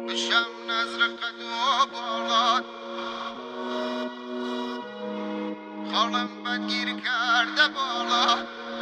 بشم نظر قد و بالات خالم بدگیر کرده بالا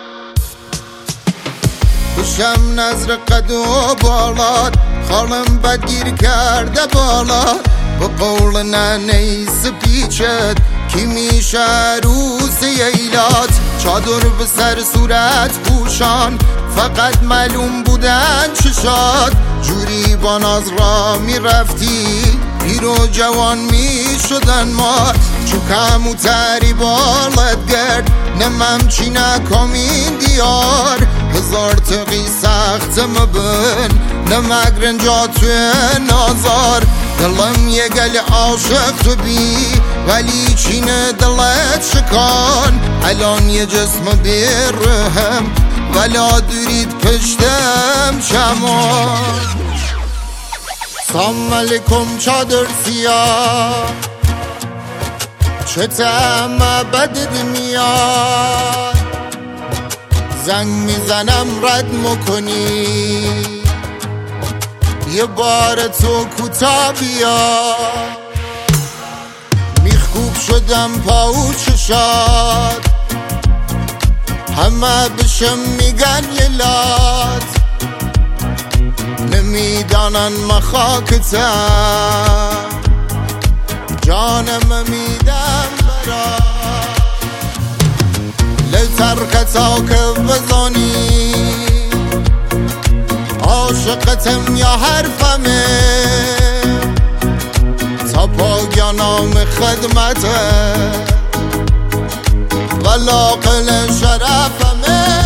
بشم نظر قد و بالات خالم بدگیر کرده بالا به قول ننه سپیچت کی میشه عروس ایلات چادر به سر صورت پوشان فقط معلوم بودن چشات جوری با ناز را میرفتی پیر و جوان میشدن مات چو کموتری بالت گرد نمم چی نکامین دیار هزار تقی سخت مبن نمک رنجا توی نازار دلم یه گل عاشق تو بی ولی چینه دلت شکان الان یه جسم بیرهم ولا دورید پشتم شمان سلام علیکم چادر سیاه چه طعم بدت میاد زنگ میزنم رد مکنی یه بار تو کوتا بیا میخکوب شدم پاو چشاد همه بشم میگن یه لات نمیدانن مخاکتم جانم میدم برا لو ترکتا که بزانی عاشقتم یا حرفمه تا پایانم خدمته ولا قل شرفمه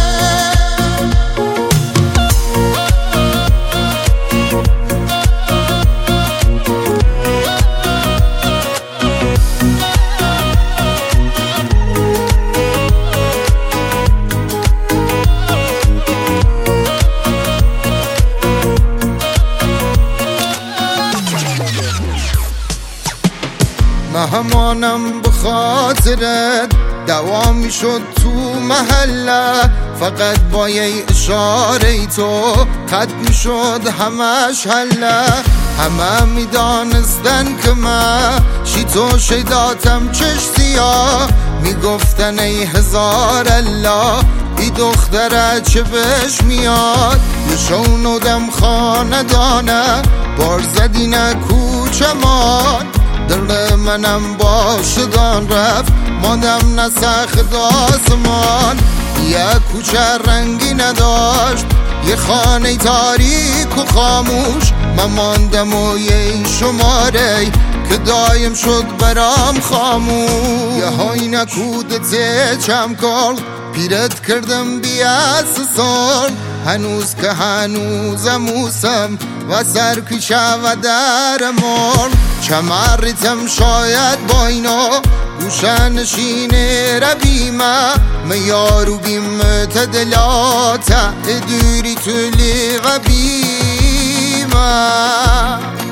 مهمانم بخاطرت دوامی شد تو محله فقط با یه اشاره تو ختم شد همش حله همه میدانستن که من شیطو شیداتم چش سیاه میگفتن ای هزار الله ای دختره چه بهش میاد یه شونودم خاندانه بار زدینه کوچمان دل منم باشگان رفت ماندم نسخ داسمان یه کوچه رنگی نداشت یه خانه تاریک و خاموش من ماندم و یه شماره که دایم شد برام خاموش یه های نکودت چمکال پیرت کردم بیاس سال هنوز که هنوزم موسم و سرکشه و در مال چمریتم شاید با اینا گوشه نشینه ربیمه میارو بیمت دلاته دوری تولی و بیمه